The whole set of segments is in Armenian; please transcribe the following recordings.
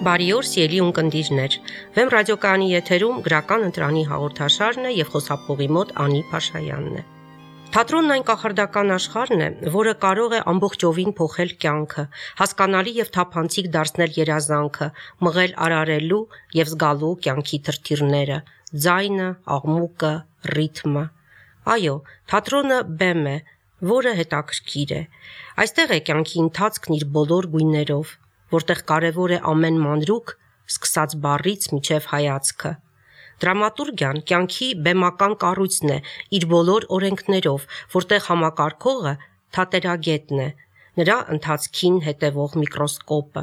Բարի օր, սիրելի ունկնդիրներ։ Վեմ ռադիոկայանի եթերում գրական ընտրանի հաղորդաշարն է եւ խոսափողի մոտ Անի Փաշայանն է։ Թատրոնն այն կախարդական աշխարհն է, որը կարող է ամբողջովին փոխել կյանքը, հասկանալի եւ թափանցիկ դարձնել երազանքը, մղել արարելու եւ զգալու կյանքի թրթիռները, ձայնը, աղմուկը, ռիթմը։ Այո, թատրոնը բեմ է, որը հետաքրքիր է։ Այստեղ է կյանքի ընթացքն իր բոլոր գույներով, որտեղ կարևոր է ամեն մանրուք, սկսած բառից մինչև հայացքը։ Դրամատուրգիան կյանքի բեմական կառույցն է իր բոլոր օրենքներով, որտեղ համակարգողը թատերագետն է, նրա ընթացքին հետևող միկրոսկոպը։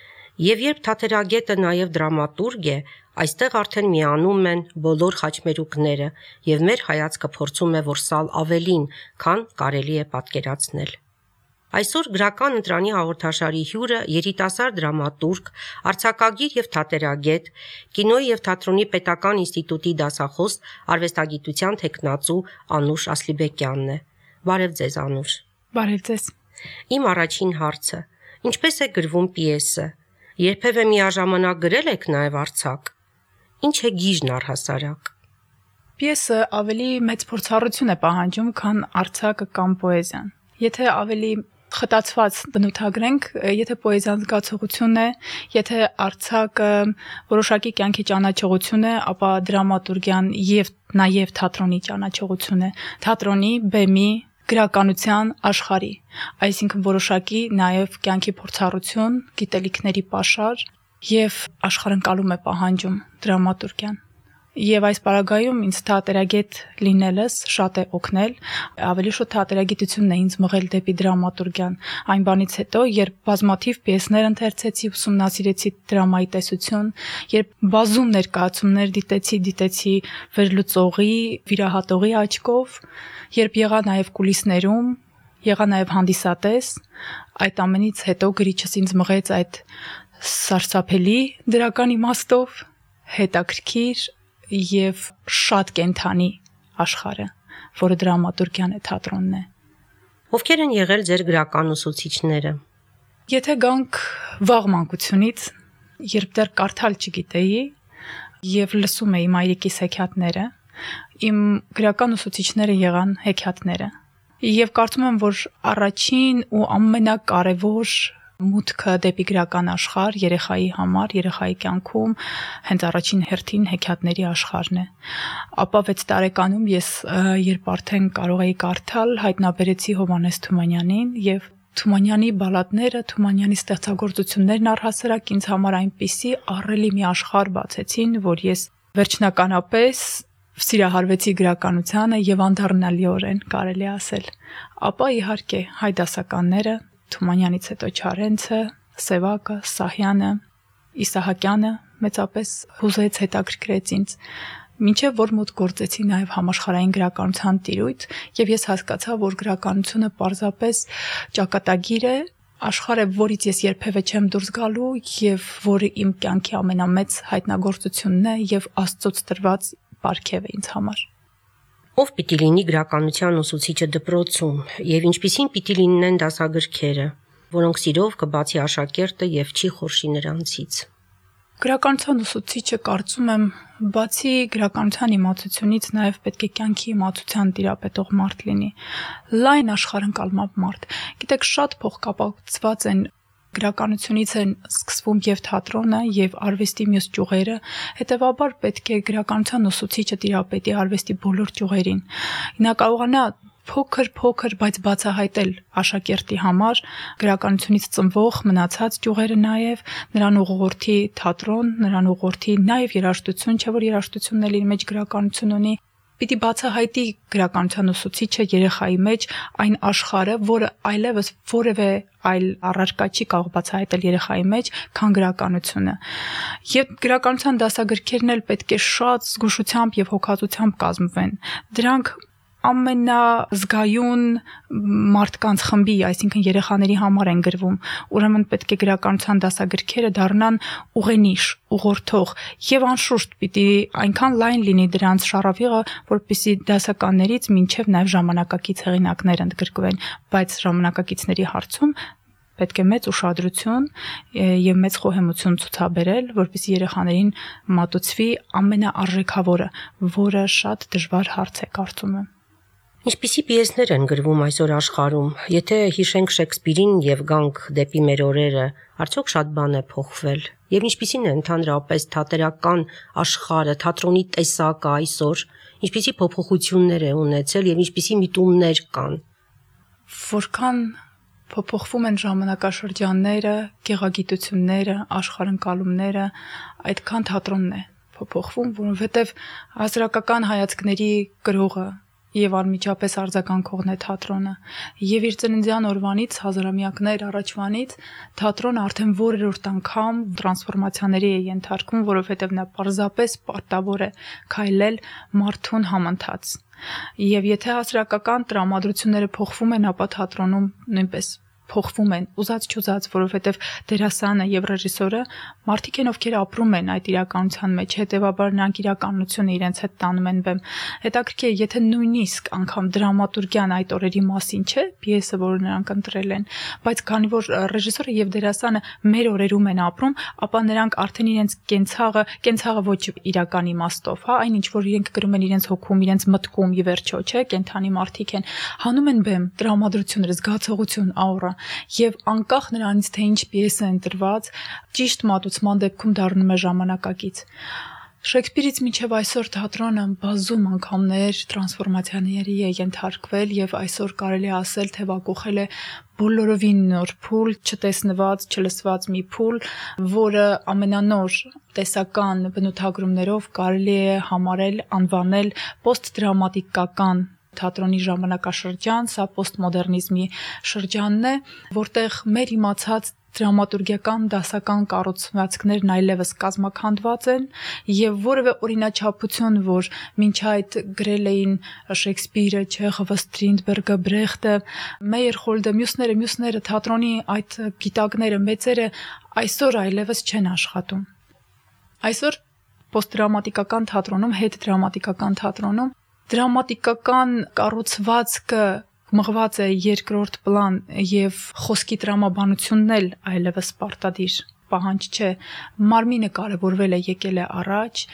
Եվ երբ թատերագետը նաև դրամատուրգ է, այստեղ արդեն միանում են բոլոր խաչմերուկները, եւ մեր հայացքը փորձում է որսալ ավելին, քան կարելի է պատկերացնել։ Այսօր գրական ընտրանի հաղորդաշարի հյուրը երիտասարդ դրամատուրգ, արձակագիր եւ թատերագետ, կինոյի եւ թատրոնի պետական ինստիտուտի դասախոս, արվեստագիտության թեկնածու Անուշ Ասլիբեկյանն է։ Բարև ձեզ, Անուշ։ Բարև ձեզ։ Իմ առաջին հարցը. ինչպես է գրվում պիեսը։ Երբևէ միաժամանակ գրել եք նաեւ արձակ։ Ինչ է գիժն առհասարակ։ Պիեսը ավելի մեծ փորձառություն է պահանջում, քան արձակը կամ պոեզիան։ Եթե ավելի խտացված բնութագրենք, եթե պոեզիան զգացողություն է, եթե արձակը որոշակի կյանքի ճանաչողություն է, ապա դրամատուրգիան եւ նաեւ թատրոնի ճանաչողություն է, թատրոնի, բեմի, գրականության աշխարհի, այսինքն որոշակի նաեւ կյանքի փորձառություն, գիտելիքների պաշար եւ աշխարհընկալում է պահանջում դրամատուրգիան։ Եվ այս պարագայում ինձ թատերագետ լինելս շատ է օգնել, ավելի շուտ թատերագիտությունն է ինձ մղել դեպի դրամատուրգիան։ Այն բանից հետո, երբ բազմաթիվ պիեսներ ընթերցեցի, ուսումնասիրեցի դրամայի տեսություն, երբ բազում ներկայացումներ դիտեցի վերլուծողի, վիրահատողի աչքով, երբ եղա նաև կուլիսներում, եղա նաև հանդիսատես, այդ ամենից հետո գրիչս ինձ մղեց այդ սարսափելի դրական իմաստով, հետաքրքիր եւ շատ կենթանի աշխարհը, որը դրամատուրգիան է, թատրոնն է։ Ովքեր են եղել ձեր գրական ուսուցիչները։ Եթե գանք վաղ մանկությունից, երբ դեռ կարդալ չգիտեի եւ լսում էի մայրիկիս հեքիաթները, իմ գրական ուսուցիչները եղան հեքիաթները։ Եվ կարծում եմ, որ առաջին ու ամենակարևոր մուտքը դեպի գրական աշխարհ երեխայի համար, երեխայի կյանքում հենց առաջին հերթին հեքիաթների աշխարհն է։ Ապա 6 տարեկանում ես երբ արդեն կարող էի կարդալ, հայտնաբերեցի Հովհաննես Թումանյանին եւ Թումանյանի բալլադները, Թումանյանի ստեղծագործություններն առհասարակ ինձ համար այնպիսի ահռելի մի աշխարհ բացեցին, որ ես վերջնականապես սիրահարվեցի գրականությանը եւ անդառնալիորեն կարելի ասել։ Ապա իհարկե հայ դասականները Թումանյանից հետո Չարենցը, Սևակը, Սահյանը, Իսահակյանը մեծապես հուզեց, հետաքրքրեց ինձ, մինչև որ մոտ գործեցի նաև համաշխարհային գրականության տիրույթ, եւ ես հասկացա, որ գրականությունը պարզապես ճակատագիր է, աշխարհը, որից ես երբևէ չեմ դուրս գալու եւ որը իմ կյանքի ամենամեծ հայտնագործությունն է եւ Աստծոց տրված պարգև է ինձ համար։ Ով պիտի լինի գրականության ուսուցիչը դպրոցում եւ ինչպիսին պիտի լինեն դասագրքերը, որոնք սիրով կբացի աշակերտը եւ չի խորշի նրանցից։ Գրականության ուսուցիչը կարծում եմ, բացի գրականության իմացությունից նաեւ պետք է կյանքի իմացության տիրապետող մարդ լինի, լայն աշխարհընկալմամբ մարդ։ Գիտեք, շատ փոխկապակցված են գրականությունից են սկսվում եւ թատրոնը եւ արվեստի մյուս ճյուղերը, հետեւաբար պետք է գրականության ուսուցիչը տիրապետի արվեստի բոլոր ճյուղերին։ Նա կարողանա փոքր, բայց բացահայտել աշակերտի համար գրականությունից ծնվող մնացած ճյուղերը նաեւ, նրան ուղղորդի թատրոն, նրան ուղղորդի նաեւ երաժշտություն, չէ՞ որ երաժշտությունն էլ իր մեջ գրականություն ունի։ Պիտի բացահայտի գրականության ուսուցիչը երեխայի մեջ այն աշխարհը, որը այլևս որևէ այլ առարկա չի կարող բացահայտել երեխայի մեջ, քան գրականությունը։ Եվ գրականության դասագրքերն էլ պետք է շատ զգուշությամբ եւ հոգածությամբ կազմվեն։ Դրանք ամենազգայուն մարդկանց խմբի, այսինքն երեխաների համար են գրվում, ուրեմն պետք է գրականության դասագրքերը դառնան ուղենիշ, ուղղորդող եւ անշուշտ պիտի այնքան լայն լինի դրանց շարավիղը, որպեսզի դասականներից մինչեւ նաեւ ժամանակակից հեղինակներ ընդգրկվեն, բայց ժամանակակիցների հարցում պետք է մեծ ուշադրություն եւ մեծ խոհեմություն ցուցաբերել, որպեսզի երեխաներին մատուցվի ամենաարժեքավորը, որը շատ դժվար հարց է կարծում եմ։ Ինչպիսի պիեսներ են գրվում այսօր աշխարհում։ Եթե հիշենք Շեքսպիրին եւ գանք դեպի մեր օրերը, արդյոք շատ բան է փոխվել։ Եվ ինչպիսին է ընդհանրապես թատերական աշխարհը, թատրոնի տեսակը այսօր, ինչպիսի փոփոխություններ է ունեցել եւ ինչպիսի միտումներ կան։ Որքան փոփոխվում են ժամանակաշրջանները, գեղագիտությունները, աշխարհընկալումները, այդքան թատրոնն է փոփոխվում, որովհետև հասարակական հայացքների գրողը եւ անմիջապես արձագանքողն է թատրոնը։ Եվ իր ծննդյան օրվանից հազարամյակներ առաջվանից թատրոնը արդեն որերորդ անգամ տրանսֆորմացիաների է ենթարկվում, որովհետև նա պարզապես պարտավոր է քայլել մարդուն համընթաց։ Եվ եթե հասարակական տրամադրությունները փոխվում են, ապա թատրոնում նույնպես փոխվում են, ուզած-չուզած, որովհետև դերասանը եւ ռեժիսորը մարդիկ են, ովքեր ապրում են այդ իրականության մեջ, հետեւաբար նրանք իրականությունը իրենց հետ տանում են բեմ։ Հետաքրքիր է, եթե նույնիսկ անգամ դրամատուրգիան այդ օրերի մասին չէ, պիեսը, որը նրանք ընտրել են, բայց քանի որ ռեժիսորը եւ դերասանը մեր օրերում են ապրում, ապա նրանք արդեն իրենց կենցաղը ոչ իրական իմաստով, հա, այնինչ որ իրենք գրում են իրենց հոգում, իրենց մտքում ի վերջո, չէ, կենթանի մարդիկ են, հանում են բեմ, տրամադրությունները, զգացողություն, աուրա եւ անկախ նրանից թե ինչ պիես է ընտրված, ճիշտ մատուցման դեպքում դառնում է ժամանակակից։ Շեքսպիրից մինչև այսօր թատրոնը բազում անգամներ տրանսֆորմացիաների է ենթարկվել եւ այսօր կարելի է ասել, թե վակողել է բոլորովին նոր փուլ, չտեսնված, չլսված մի փուլ, որը ամենանոր տեսական բնութագրումներով կարելի է համարել, անվանել պոստդրամատիկական թատրոնի ժամանակաշրջան, սա պոստմոդեռնիզմի շրջանն է, որտեղ մեր իմացած դրամատուրգիական դասական կառուցվածքներն այլևս կազմաքանդված են եւ որևէ օրինաչափություն, որ մինչ այդ գրել էին Շեքսպիրը, Չեխովը, Ստրինդբերգը, Բրեխտը, Մեյերխոլդը, մյուսները թատրոնի այդ գիտակները, մեծերը այսօր այլևս չեն աշխատում։ Այսօր պոստդրամատիկական թատրոնում, հետդրամատիկական թատրոնում դրամատիկական կառուցվածքը մղված է երկրորդ պլան եւ խոսքի տրամաբանությունն էլ այլևս պարտադիր պահանջ չէ, մարմինը կարևորվել է, եկել է առաջ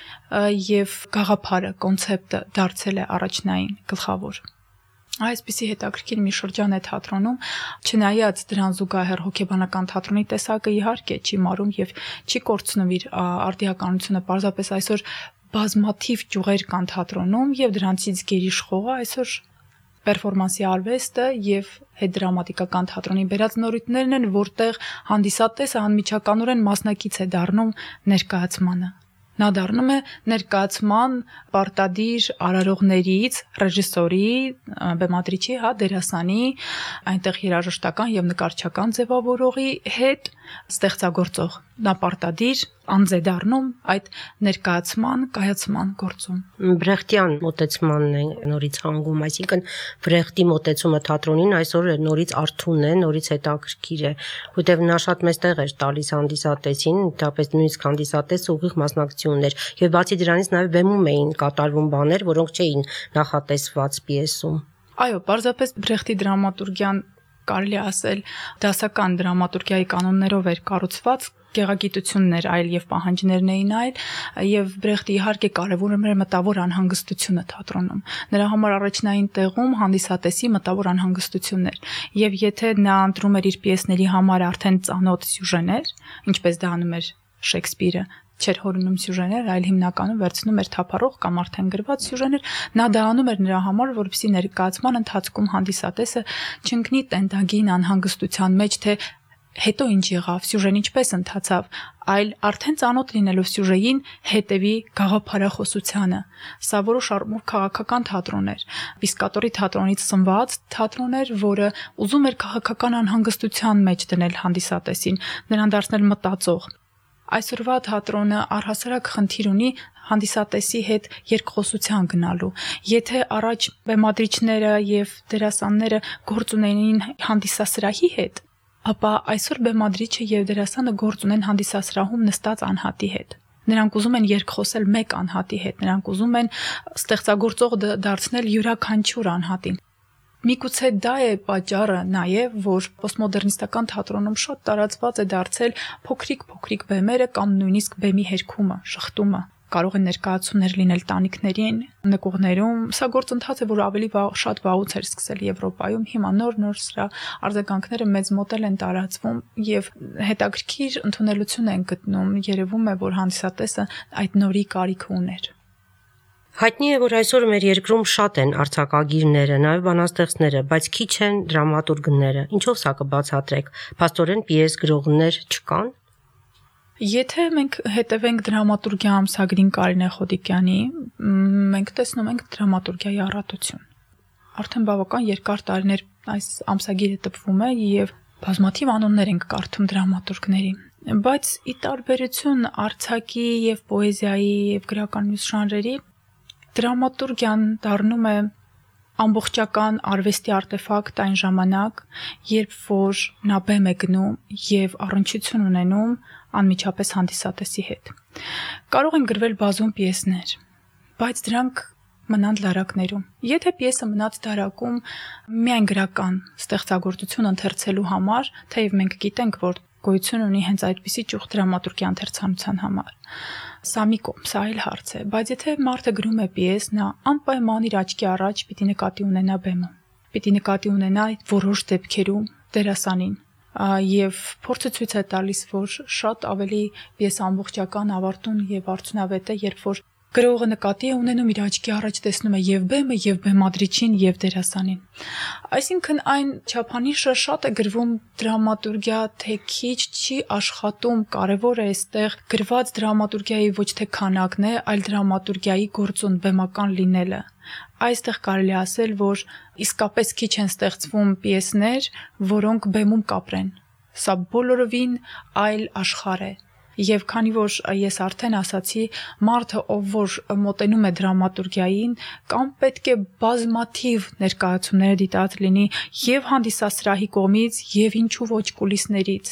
եւ գաղափարը, կոնցեպտը դարձել է առաջնային, գլխավոր։ Այսպիսի հետաքրքիր մի շրջան է թատրոնում, չնայած դրան զուգահեռ հոգեբանական թատրոնի տեսակը իհարկե չի մարում եւ չի կորցնում իր արդիականությունը, պարզապես այսօր բազմաթիվ ճյուղեր կան թատրոնում եւ դրանցից գերիշխողը այսօր պերֆորմանսի արվեստը եւ հետդրամատիկական թատրոնի բերած նորույթներն են, որտեղ հանդիսատեսը անմիջականորեն մասնակից է դառնում ներկայացմանը։ Նա դառնում է ներկայացման պարտադիր արարողներից, ռեժիսորի, բեմադրիչի, հա, դերասանի, այնտեղ երաժշտական եւ նկարչական ձևավորողի հետ ստեղծագործող։ Նա պարտադիր անձ է դառնում այդ ներկայացման, կայացման գործում։ Բրեխտյան մոտեցմանն է նորից հանգում, այսինքն Բրեխտի մոտեցումը թատրոնին այսօր նորից արթուն է, նորից հետաքրքիր է, որտեղ նա շատ մեծ տեղ էր տալիս հանդիսատեսին, դեպս նույնիսկ հանդիսատեսը ուղիղ մասնակցություններ, եւ բացի դրանից նաեւ բեմում էին կատարվում բաներ, որոնք չէին նախատեսված պիեսում։ Այո, պարզապես Բրեխտի դրամատուրգիան կարելի ասել դասական դրամատուրգիայի կանոններով էր կառուցված, գեղագիտություններ այլ եւ պահանջներն էին այլ եւ Բրեխտը իհարկե կարևորում էր մտավոր անհանգստությունը թատրոնում։ Նրա համար առաջնային տեղում հանդիսատեսի մտավոր անհանգստությունն էր եւ եթե նա ընտրում էր իր պիեսների համար արդեն ծանոթ սյուժեներ, ինչպես դա անում էր Շեքսպիրը, չէր հորինում սյուժեներ, այլ հիմնականում վերցնում էր թափառող կամ արդեն գրված սյուժեներ, նա դա անում էր նրա համար, որպեսզի ներկայացման ընթացքում հանդիսատեսը չընկնի տենդագին անհանգստության մեջ, թե հետո ինչ եղավ, սյուժեն ինչպես ընթացավ, այլ արդեն ծանոթ լինելով սյուժեին հետևի գաղափարախոսությանը։ Սա որոշ առումով քաղաքական թատրոն էր, Պիսկատորի թատրոնից սնված թատրոն էր, որը ուզում էր քաղաքական անհանգստության մեջ դնել հանդիսատեսին, նրան դարձնել մտածող։ Այսօրվա թատրոնը առհասարակ խնդիր ունի հանդիսատեսի հետ երկխոսության գնալու։ Եթե առաջ բեմադրիչները եւ դերասանները գործ ունեին հանդիսասրահի հետ, ապա այսօր բեմադրիչը եւ դերասանը գործ ունեն հանդիսասրահում նստած անհատի հետ։ Նրանք ուզում են երկխոսել մեկ անհատի հետ, նրանք ուզում են ստեղծագործող դարձնել յուրաքանչյուր անհատին։ Միգուցե դա է պատճառը նաև, որ պոստմոդեռնիստական թատրոնում շատ տարածված է դարձել փոքրիկ բեմերը կամ նույնիսկ բեմի հերքումը, շղթումը։ Կարող են ներկայացումներ լինել տանիքներին, նկուղներում։ Սա գործընթաց է, որ ավելի շատ վաղուց էր սկսել Եվրոպայում, հիմա նոր սրա արձագանքները մեծ մոդել են տարածվում եւ հետաքրքիր ընդունելություն են գտնում։ Երևում է, որ հանդիսատեսը այդ նորի կարիք ուներ։ Հայտնի է, որ այսօր մեր երկրում շատ են արձակագիրները, նաև բանաստեղծները, բայց քիչ են դրամատուրգները։ Ինչով սա կբացատրեք։ Փաստորեն պիես գրողներ չկան։ Եթե մենք հետևենք դրամատուրգիա ամսագրին Կարինե Խոդիկյանի, մենք տեսնում ենք դրամատուրգիայի առատություն։ Արդեն բավական երկար տարիներ այս ամսագիրը տպվում է եւ բազմաթիվ անուններ ենք կարդում դրամատուրգների։ Բայց ի տարբերություն արձակի եւ պոեզիայի եւ գրական մյուս ժանրերի, դրամատուրգիան դառնում է ամբողջական արվեստի արտեֆակտ այն ժամանակ, երբ որ նա բեմ է գնում եւ առնչություն ունենում անմիջապես հանդիսատեսի հետ։ Կարող են գրվել բազում պիեսներ, բայց դրանք մնան դարակներում։ Եթե պիեսը մնաց դարակում միայն գրական ստեղծագործություն ընթերցելու համար, թեև մենք գիտենք, որ գոյություն ունի հենց այդպիսի ճյուղ դրամատուրգիա ընթերցանության համար։ Սա մի կողմ, սա այլ հարց է, բայց եթե մարդը գրում է պիես, նա անպայման իր աչքի առաջ պիտի նկատի ունենա բեմը, պիտի նկատի ունենա որոշ դեպքերում դերասանին, եւ փորձը ցույց է տալիս, որ շատ ավելի պիեսը ամբողջական, ավարտուն եւ արդյունավետ է, երբ որ գրողը նկատի է ունենում իր աչքի առաջ տեսնում է եւ բեմը, եւ բեմադրիչին, եւ դերասանին։ Այսինքն այն չափանիշը շատ է գրվում դրամատուրգիա, թե քիչ չի աշխատում, կարևոր է այստեղ գրված դրամատուրգիայի ոչ թե քանակն է, այլ դրամատուրգիայի գործուն բեմական լինելը։ Այստեղ կարելի ասել, որ իսկապես քիչ են ստեղծվում պիեսներ, որոնք բեմում կապրեն։ Սա բոլորովին այլ աշխարհ է։ Եվ քանի որ ես արդեն ասացի, մարդը, ով որ մոտենում է դրամատուրգիային, կամ պետք է բազմաթիվ ներկայացումները դիտած լինի եւ հանդիսասրահի կողմից, եւ ինչու ոչ կուլիսներից,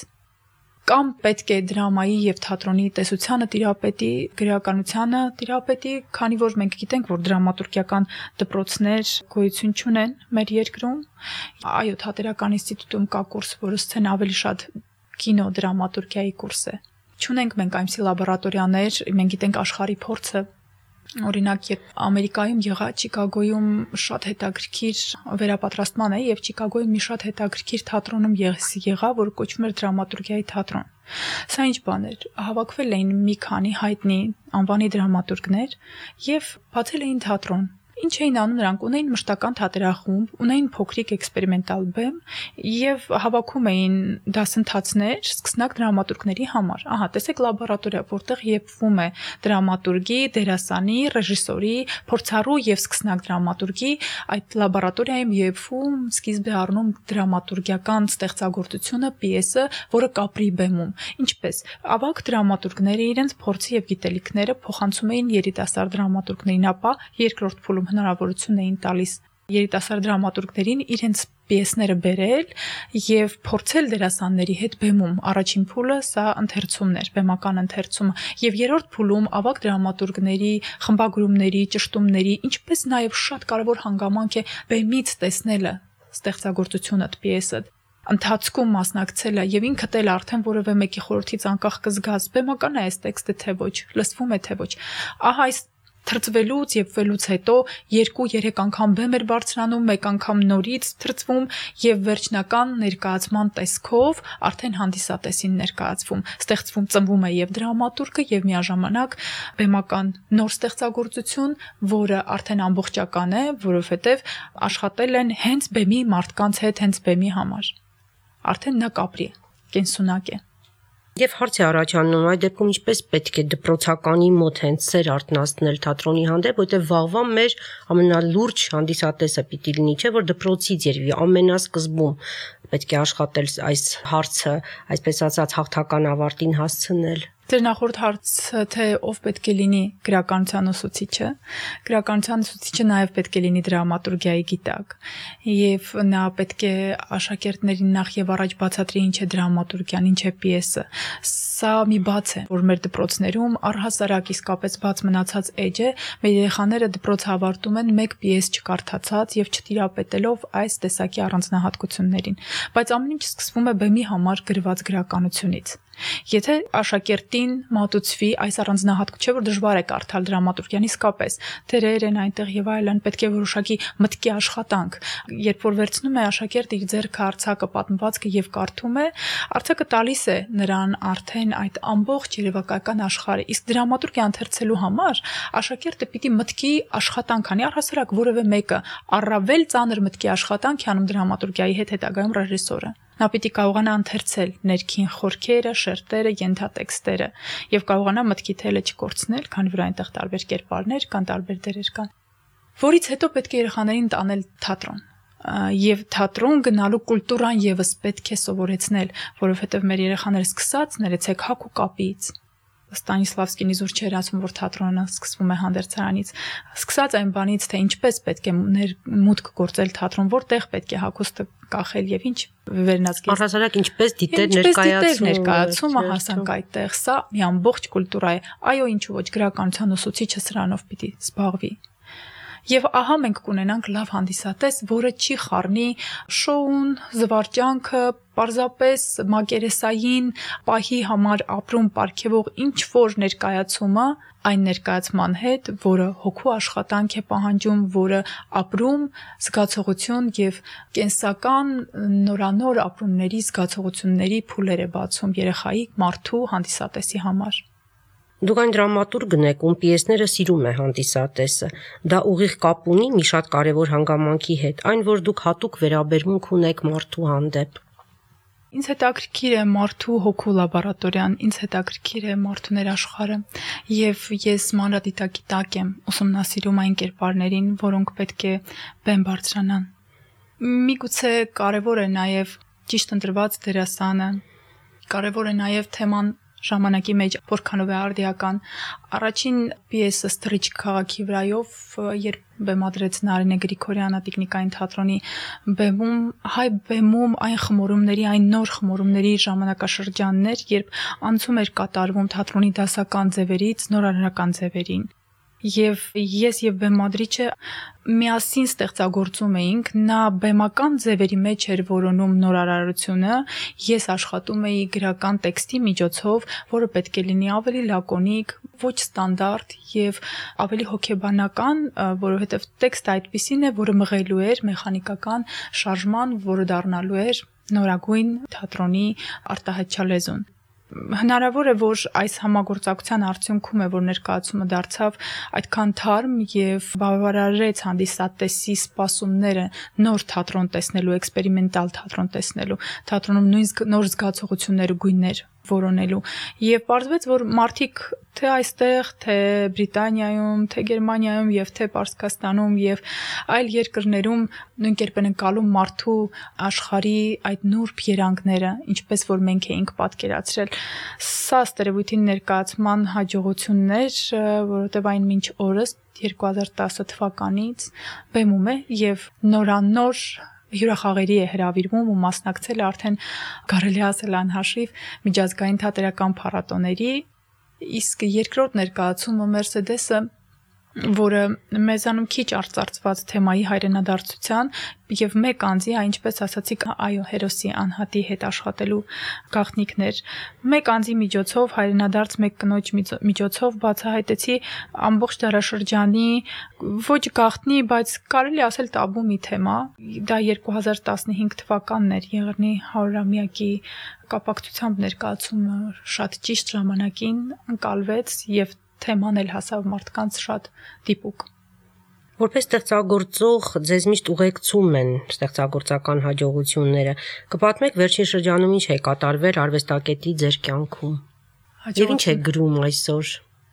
կամ պետք է դրամայի եւ թատրոնի տեսությանը տիրապետի, գրականությանը տիրապետի, քանի որ մենք գիտենք, որ դրամատուրգիական դպրոցներ գոյություն չունեն մեր երկրում։ Այո, թատերական ինստիտուտում կա կուրս, որը ցեն ավելի շատ կինո դրամատուրգիայի կուրս է։ Չունենք մենք այնպիսի լաբորատորիաներ, մենք գիտենք աշխարհի փորձը, օրինակ, երբ Ամերիկայում եղա, Չիկագոյում շատ հետաքրքիր վերապատրաստման է եւ Չիկագոյում մի շատ հետաքրքիր թատրոնում եղա, որ կոչվում էր դրամատուրգիայի թատրոն։ Սա ինչ բան էր, հավաքվել էին մի քանի հայտնի անվանի դրամատուրգներ եւ բացել էին թատրոն։ Ինչ էին անում նրանք, ունեին մշտական թատերախումբ, ունեին փոքրիկ էքսպերիմենտալ բեմ եւ հավաքում էին դասընթացներ սկսնակ դրամատուրգների համար։ Ահա, տեսեք լաբորատորիա, որտեղ եփվում է դրամատուրգի, դերասանի, ռեժիսորի, փորձառու եւ սկսնակ դրամատուրգի, այդ լաբորատորիայում եփվում, սկիզբ է առնում դրամատուրգիական ստեղծագործությունը, պիեսը, որը կապրի բեմում։ Ինչպես ավագ դրամատուրգները իրենց փորձի եւ գիտելիքները փոխանցում էին երիտասարդ դրամատուրգներին, ապա երկրորդ փուլում հնարավորություն էին տալիս երիտասարդ դրամատուրգներին իրենց պիեսները բերել եւ փորձել դերասանների հետ բեմում։ Առաջին փուլը սա ընթերցումն էր, բեմական ընթերցումը, եւ երրորդ փուլում ավագ դրամատուրգների, խմբագրումների, ճշտումների, ինչպես նաեւ շատ կարեւոր հանգամանք է բեմից տեսնելը ստեղծագործությունը, պիեսը, ընթացքում մասնակցելը եւ ինքդ էլ արդեն որևէ մեկի խորհրդից անկախ կզգաս բեմական է այս տեքստը թե ոչ, լսվում է թե ոչ։ Ահա այս թրծվելուց եւ վելուց հետո 2-3 անգամ բեմ էր բարձրանում, մեկ անգամ նորից թրծվում եւ վերջնական ներկայացման տեսքով արդեն հանդիսատեսին ներկայացվում, ստեղծվում, ծնվում է եւ դրամատուրգը եւ միաժամանակ բեմական նոր ստեղծագործություն, որը արդեն ամբողջական է, որովհետեւ աշխատել են հենց բեմի մարդկանց հետ, հենց բեմի համար։ Արդեն նա կապրի է, կենսունակ է։ Եվ հարց է առաջանում, այդ դեպքում ինչպես պետք է դպրոցականի մոտ հենց սեր արտնասնել թատրոնի հանդեպ, որտեղ վաղվա մեր ամենալուրջ հանդիսատեսը պիտի լինի, չէ՞ որ դպրոցից երևի ամենասկզբում պետք է աշխատել այս հարցը, այսպես ասած, հաղթական ավարտին հասցնել։ Ձեր նախորդ հարցը թե ով պետք է լինի գրականության ուսուցիչը։ Գրականության ուսուցիչը նաև պետք է լինի դրամատուրգիայի գիտակ, եւ նա պետք է աշակերտներին նախ եւ առաջ բացատրի ինչ է դրամատուրգիան, ինչ է պիեսը։ Սա մի բաց է, որ մեր դպրոցներում առհասարակ իսկապես բաց մնացած էջ է, մեր երեխաները դպրոց հավարտում են մեկ պիես չկարդացած եւ չտիրապետելով այս տեսակի առանձնահատկություններին, բայց ամեն ինչ սկսվում է բեմի համար գրված գրականությունից։ Եթե աշակերտին մատուցվի այս առանձնահատկությունը, չէ՞ որ դժվար է կարդալ դրամատուրգիան, իսկապես դերեր են այնտեղ եւ այլն, պետք է որոշակի մտքի աշխատանք։ Երբ որ վերցնում է աշակերտը իր ձեռքը արձակը պատմվածքը եւ կարդում է, արձակը տալիս է նրան արդեն այդ ամբողջ երևակայական աշխարհը, իսկ դրամատուրգիա ընթերցելու համար աշակերտը պիտի մտքի աշխատանք անի, առհասարակ որևէ մեկը առավել ծանր մտքի աշխատանք է անում դրամատուրգիայի հետ հետագայում ռեժիսորը։ Նա պիտի կարողանա ընթերցել ներքին խորքերը, շերտերը, ենթատեքստերը եւ կարողանա մտքի թելը չկորցնել, քանի որ այնտեղ տարբեր կերպարներ կան, տարբեր դերեր կան։ Որից հետո պետք է երեխաներին տանել թատրոն։ Եվ թատրոն գնալու կուլտուրան եւս պետք է սովորեցնել, որովհետեւ մեր երեխաները սկսած ներեցեք հակ ու կապից։ Ստանիսլավսկին իզուր չէր ասում, որ թատրոնը սկսվում է հանդերձարանից, սկսած այն բանից, թե ինչպես պետք է մուտք գործել թատրոն, որտեղ պետք է հագուստը կախել եւ ինչ վերնացքի։ Առհասարակ ինչպես դիտել ներկայացումը հասանք այդտեղ, սա մի ամբողջ կուլտուրա է։ Այո, ինչու ոչ, գրականության ուսուցիչը սրանով պիտի զբաղվի։ Եվ ահա մենք կունենանք լավ հանդիսատես, որը չի խառնի շոուն, զվարճանքը, պարզապես մակերեսային պահի համար ապրում պարգևող ինչ որ ներկայացումը այն ներկայացման հետ, որը հոգու աշխատանք է պահանջում, որը ապրում, զգացողություն եւ կենսական նորանոր ապրումների զգացողությունների փուլեր է բացում երեխայի, մարդու, հանդիսատեսի համար։ Դուք այն դրամատուրգն եք, ում պիեսները սիրում է հանդիսատեսը։ Դա ուղիղ կապ ունի մի շատ կարևոր հանգամանքի հետ, այն որ դուք հատուկ վերաբերմունք ունեք մարդու հանդեպ։ Ինձ հետաքրքիր է մարդու հոգու լաբորատորիան, ինձ հետաքրքիր է մարդու ներաշխարհը, եւ ես մանրադիտակի տակ եմ ուսումնասիրում այն կերպարներին, որոնք պետք է բեմ բարձրանան։ Միգուցե կարևոր է նաեւ ճիշտ ընտրված դերասանը, կարևոր է նաեւ թեման ժամանակի մեջ որքանով է արդիական։ Առաջին պիեսը Ստրիչ քաղաքի վրայով, երբ բեմադրեց Նարինե Գրիգորյանը Տիկնիկային թատրոնի բեմում, հայ բեմում այն խմորումների, այն նոր խմորումների ժամանակաշրջաններ, երբ անցում էր կատարվում թատրոնի դասական ձևերից նորարարական ձևերին։ Եվ ես եւ բեմադրիչը միասին ստեղծագործում էինք, նա բեմական ձևերի մեջ էր որոնում նորարարությունը, ես աշխատում էի գրական տեքստի միջոցով, որը պետք է լինի ավելի լակոնիկ, ոչ ստանդարտ եւ ավելի հոգեբանական, որովհետեւ տեքստը այդպիսին է, որը մղելու էր մեխանիկական շարժման, որը դառնալու էր նորագույն թատրոնի արտահայտչալեզուն։ Հնարավոր է, որ այս համագործակցության արդյունքում է, որ ներկայացումը դարձավ այդքան թարմ եւ բավարարեց հանդիսատեսի սպասումները նոր թատրոն տեսնելու, էքսպերիմենտալ թատրոն տեսնելու, թատրոնում նույնիսկ նոր զգացողություններ ու գույներ որոնելու եւ պարզվեց, որ մարդիկ թե այստեղ, թե Բրիտանիայում, թե Գերմանիայում եւ թե Պարսկաստանում եւ այլ երկրներում նույն կերպ են ընկալում մարդու աշխարհի այդ նուրբ երանգները, ինչպես որ մենք էինք պատկերացրել։ Սա ստերեոտիպի ներկայացման հաջողություններ, որովհետեւ այն մինչ օրս 2010 թվականից բեմում է եւ նորանոր հյուրախաղերի է հրավիրվում ու մասնակցել արդեն կարելի ասել անհաշիվ միջազգային թատերական փառատոների, իսկ երկրորդ ներկայացումը Մերսեդեսը, որը մեզանում քիչ արծարծված թեմայի հայրենադարձության եւ մեկ անձի, ինչպես ասացիք, այո, հերոսի անհատի հետ աշխատելու գաղտնիքներ։ Մեկ անձի միջոցով հայրենադարձ մեկ կնոջ միջոցով բացահայտեցի ամբողջ դարաշրջանի ոչ գաղտնի, բայց կարելի ասել տաբու մի թեմա։ Դա 2015 թվականն էր, Եղեռնի 100-ամյակի կապակցությամբ ներկայացումը շատ ճիշտ ժամանակին ընկալվեց եւ թեման էլ հասավ մարդկանց շատ դիպուկ։ Որպես ստեղծագործող ձեզ միշտ ուղեկցում են ստեղծագործական հաջողությունները։ Կպատմեք վերջին շրջանում ինչ է կատարվել արվեստագետի ձեր կյանքում։ Եվ ինչ է գրում այսօր։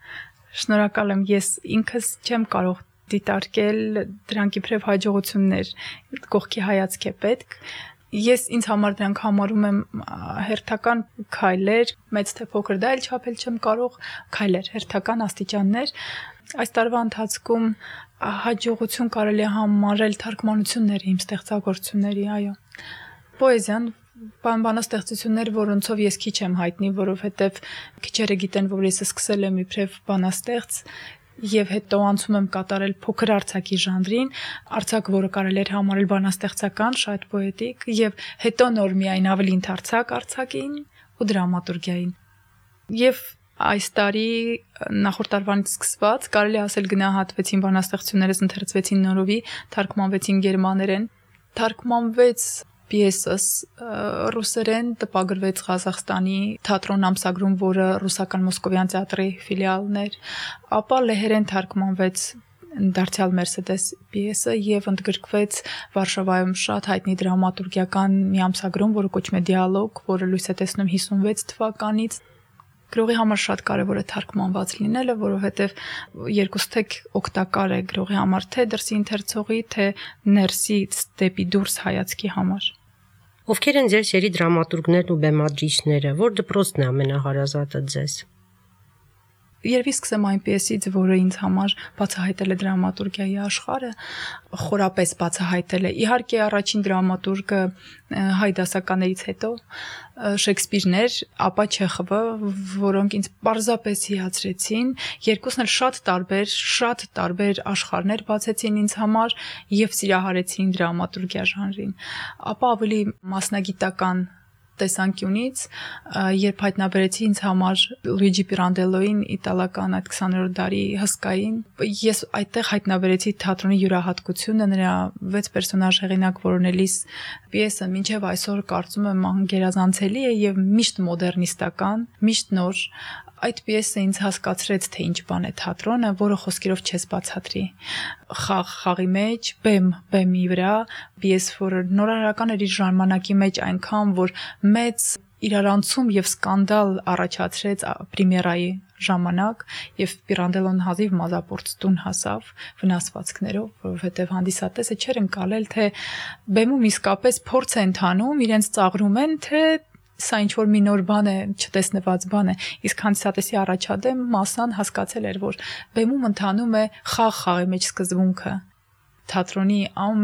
Շնորհակալ եմ, ես ինքս չեմ կարող դիտարկել դրանք իբրև հաջողություններ, կողքի հայացք է պետք։ Ես ինձ համար դրանք համարում եմ հերթական քայլեր, մեծ թե փոքր դա էլ չափել չեմ կարող, քայլեր, հերթական աստիճաններ։ Այս տարվա ընթացքում հաջողություն կարելի է համարել թարգմանությունների իմ ստեղծագործությունների, այո։ Պոեզիան բանաստեղծություններ, որոնցով ես քիչ եմ հայտնի, որովհետև քիչերը գիտեն, որ ես սկսել եմ իբրև բանաստեղծ եւ հետո անցում եմ կատարել փոքր արձակի ժանրին, արձակ, որը կարելի էր համարել բանաստեղծական, շատ պոետիկ, եւ հետո նոր միայն ավելի ընդարձակ արձակին ու դրամատուրգիային։ Եվ այս տարի նախորդ տարվանից սկսված կարելի ասել գնահատվեցին բանաստեղծություններս, ընթերցվեցին նորովի, թարգմանվեցին գերմաներեն, թարգմանվեց պիեսս ռուսերեն, տպագրվեց Ղազախստանի թատրոն ամսագրում, որը ռուսական Մոսկովյան թատրի ֆիլիալն էր, ապա լեհերեն թարգմանվեց դարձյալ Մերսեդես պիեսը եւ ընդգրկվեց Վարշավայում շատ հայտնի դրամատուրգիական մի ամսագրում, որը կոչվում է Դիալոգ, որը լույս է տեսնում 56 թվականից։ Գրողի համար շատ կարևոր է թարգմանված լինելը, որովհետև երկուսթեք օգտակար է գրողի համար, թե դրսի ընթերցողի, թե ներսից դեպի դուրս հայացքի համար։ Ովքեր են ձեր սերի դրամատուրգներն ու բեմադրիչները, որ դպրոցն է ամենահարազատը ձեզ։ Երևի սկսեմ այն պիեսից, որը ինձ համար բացահայտել է դրամատուրգիայի աշխարհը, խորապես բացահայտել է։ Իհարկե առաջին դրամատուրգը հայ դասականներից հետո Շեքսպիրն էր, ապա Չեխովը, որոնք ինձ պարզապես հիացրեցին, երկուսն էլ շատ տարբեր աշխարհներ բացեցին ինձ համար եւ սիրահարեցին դրամատուրգիա ժանրին։ Ապա ավելի մասնագիտական տեսանկյունից, երբ հայտնաբերեցի ինձ համար Լուիջի Պիրանդելոին, իտալական այդ 20-րդ դարի հսկային, ես այդտեղ հայտնաբերեցի թատրոնի յուրահատկությունը, նրա 6 պերսոնաժ հեղինակ որոնելիս պիեսը մինչև այսօր կարծում եմ անգերազանցելի է եւ միշտ մոդեռնիստական, միշտ նոր։ Այդ պիեսը ինձ հասկացրեց, թե ինչ բան է թատրոնը, որը խոսքերով չես բացատրի։ Խաղի մեջ, բեմի վրա, պիես, որը նորարարական էր իր ժամանակի մեջ այնքան, որ մեծ իրարանցում եւ սկանդալ առաջացրեց պրեմիերայի ժամանակ եւ Պիրանդելոն հազիվ մազապուրծ տուն հասավ վնասվածքներով, որովհետեւ հանդիսատեսը չէր ընկալել, թե բեմում իսկապես փորձ է ընթանում, իրենց ծաղրում են, թե սա ինչ-որ մի նոր բան է, չտեսնված բան է, իսկ հանդիսատեսի առաջադեմ մասան հասկացել էր, որ բեմում ընթանում է խաղի մեջ սկզբունքը։ Թատրոնի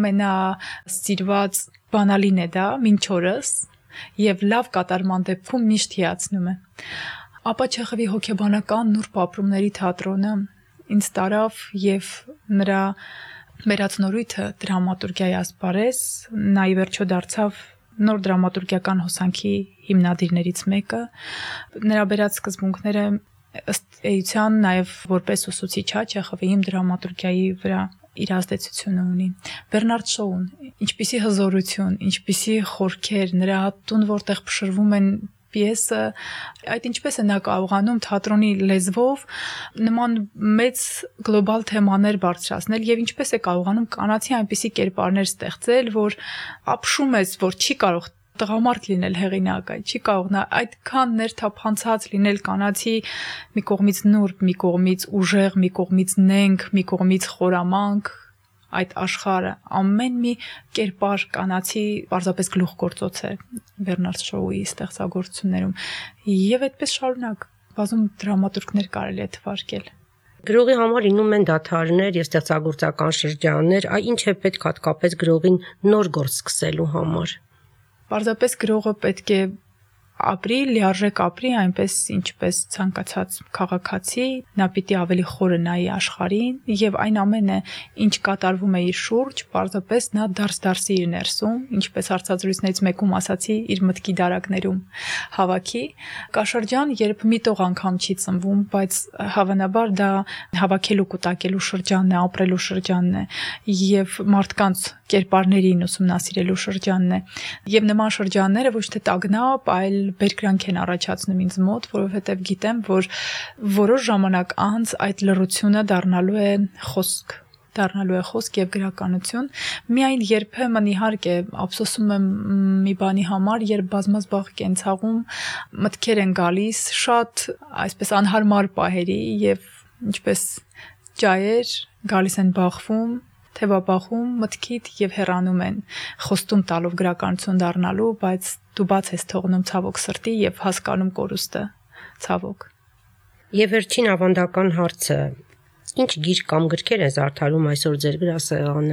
ամենասիրված բանալին է դա, մինչ օրս, եւ լավ կատարման դեպքում միշտ հիացնում է։ Ապա Չեխովի հոգեբանական նուրբ ապրումների թատրոնը ինձ տարավ եւ նրա վերածնորույթը դրամատուրգիայի ասպարեզ, նա ի վերջո դարձավ նոր դրամատուրգիական հոսանքի հիմնադիրներից մեկը, նրա բերած սկզբունքները ըստ էության նաև որպես ուսուցիչ Չեխովի իմ դրամատուրգիայի վրա իր ազդեցությունը ունի։ Բեռնարդ Շոուն, ինչպիսի հզորություն, ինչպիսի խորքեր, նրա տուն, որտեղ փշրվում են պիեսը, այդ ինչպես է նա կարողանում թատրոնի լեզվով նման մեծ գլոբալ թեմաներ բարձրացնել եւ ինչպես է կարողանում կանացի այնպիսի կերպարներ ստեղծել, որ ապշում ես, որ չի կարող տղամարդ լինել հեղինակ, չի կարող նա այդքան ներթափանցած լինել կանացի մի կողմից նուրբ, մի կողմից ուժեղ, մի կողմից նենգ, մի կողմից խորամանկ, այդ աշխարհը ամեն մի կերպար կանացի պարզապես գլուխգործոց է Բեռնարդ Շոուի ստեղծագործություններում եւ այդպես շարունակ բազում դրամատուրգներ կարելի է թվարկել։ Գրողի համար լինում են դադարներ եւ ստեղծագործական շրջաններ, այ ինչ է պետք հատկապես գրողին նոր գործ սկսելու համար։ Պարզապես գրողը պետք է ապրի, լիարժեք ապրի, այնպես ինչպես ցանկացած քաղաքացի, նա պիտի ավելի խորը նայի աշխարհին եւ այն ամենը, ինչ կատարվում է իր շուրջ, պարզապես նա դարս-դարսի իր ներսում, ինչպես հարցազրույցներից մեկում ասացի, իր մտքի դարակներում հավաքի։ Կա շրջան, երբ մի տող անգամ չի ծնվում, բայց հավանաբար դա հավաքելու կուտակելու շրջանն է, ապրելու շրջանն է եւ մարդկանց կերպարներին ուսումնասիրելու շրջանն է։ Եվ նման շրջանները ոչ թե տագնապ, այլ բերկրանք են առաջացնում ինձ մոտ, որովհետև գիտեմ, որ որոշ ժամանակ անց այդ լռությունը դառնալու է խոսք եւ գրականություն։ Միայն երբեմն իհարկե ափսոսում եմ մի բանի համար, երբ բազմազբաղ կենցաղում մտքեր են գալիս շատ այսպես անհարմար պահերի եւ ինչպես ջայեր գալիս են բախվում թեվաբախում մտքիդ եւ հեռանում են, խոստում տալով գրականություն դառնալու, բայց դու բաց ես թողնում ցավոք սրտի եւ հասկանում կորուստը, ցավոք։ Եվ վերջին ավանդական հարցը. ինչ գիրք կամ գրքեր են զարդարում այսօր ձեր գրասեղանը։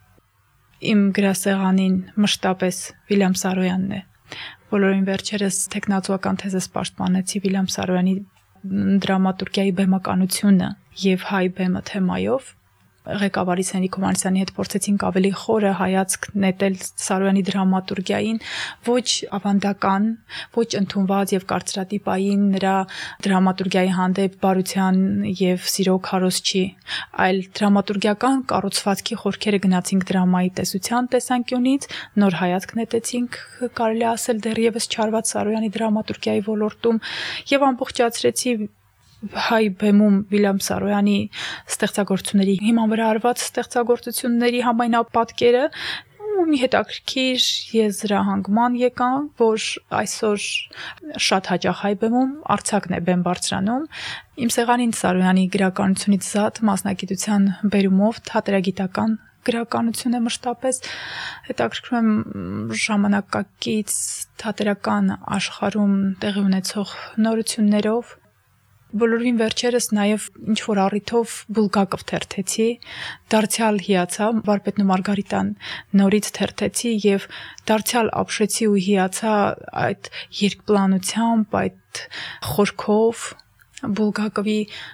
Իմ գրասեղանին մշտապես Վիլյամ Սարոյանն է։ Բոլորին վերջերս տեխնացուական թեզս պաշտպանեցի Վիլյամ Սարոյանի դրամատուրգիայի բեմականությունը եւ հայ բեմը թեմայով։ Ղեկավարի Սենիկ Հովհաննիսյանի հետ փորձեցինք ավելի խորը հայացք նետել Սարոյանի դրամատուրգիային, ոչ ավանդական, ոչ ընդունված եւ կարծրատիպային նրա դրամատուրգիայի հանդեպ բարության եւ սիրո քարոզչի, այլ դրամատուրգիական կառուցվածքի խորքերը գնացինք դրամայի տեսության տեսանկյունից, նոր հայացք նետեցինք, կարելի ասել դեռևս չարված Սարոյանի դրամատուրգիայի ոլորտում եւ ամբողջացրեցի հայ բեմում Վիլյամ Սարոյանի ստեղծագործությունների հիման վրա արված ստեղծագործությունների համայնապատկերը ու մի հետաքրքիր եզրահանգման եկան, որ այսօր շատ հաճախ հայ բեմում արձակն է բեմ բարձրանում։ Իմ սեղանին Սարոյանի գրականությունից զատ մասնագիտության բերումով թատերագիտական գրականություն է մշտապես հետաքրքրում եմ ժամանակակից թատերական աշխարհում տեղի ունեցող նորություններով։ Բոլորին վերջերս նաև ինչ-որ առիթով Բուլգակով թերթեցի, դարձյալ հիացա, Վարպետն ու Մարգարիտան նորից թերթեցի եւ դարձյալ ապշեցի ու հիացա այդ երկպլանությամբ, այդ խորքով, Բուլգակովի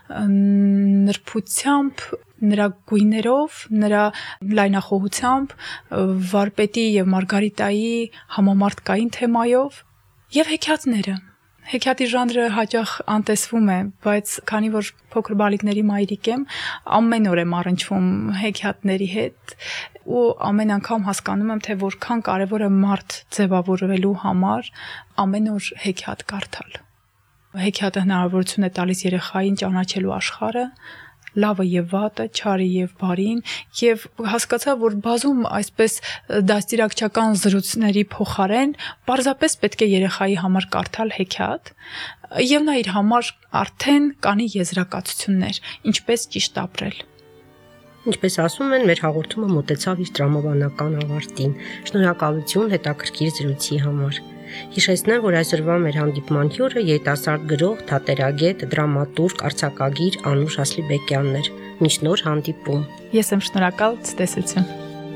նրբությամբ, նրա գույներով, նրա լայնախոհությամբ, Վարպետի եւ Մարգարիտայի համամարտկային թեմայով եւ հեքիաթները։ Հեքիաթի ժանրը հաճախ անտեսվում է, բայց քանի որ փոքր բալիկների մայրիկ եմ, ամեն օր եմ առնչվում հեքիաթների հետ ու ամեն անգամ հասկանում եմ, թե որքան կարևոր է մարդ ձևավորվելու համար ամեն օր հեքիաթ կարդալ։ Հեքիաթը հնարավորություն է տալիս երեխային ճանաչելու աշխարհը, լավը եւ վատը, չարը եւ բարին, եւ հասկացա, որ բազում այսպես դաստիարակչական զրույցների փոխարեն պարզապես պետք է երեխայի համար կարդալ հեքիաթ, եւ նա իր համար արդեն կանի եզրակացություններ, ինչպես ճիշտ ապրել։ Ինչպես ասում են, մեր հաղորդումը մոտեցավ իր տրամաբանական ավարտին։ Շնորհակալություն հետաքրքիր զրույցի համար։ Հիշեցնեմ, որ այսօրվա մեր հանդիպման հյուրը երիտասարդ գրող, թատերագետ, դրամատուրգ, արձակագիր Անուշ Ասլիբեկյանն էր։ Մինչ նոր հանդիպում։ Ես եմ շնորհակալ, ցտեսություն։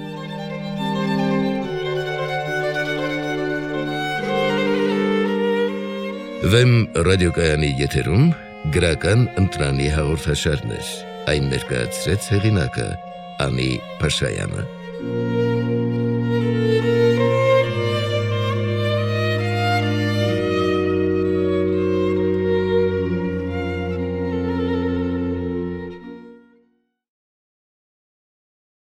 Վեմ ռադիոկայանի եթերում գրական ընտրանի հաղորդաշարներ։ Այն ներկայացրեց հեղինակը Անի Փաշայանը։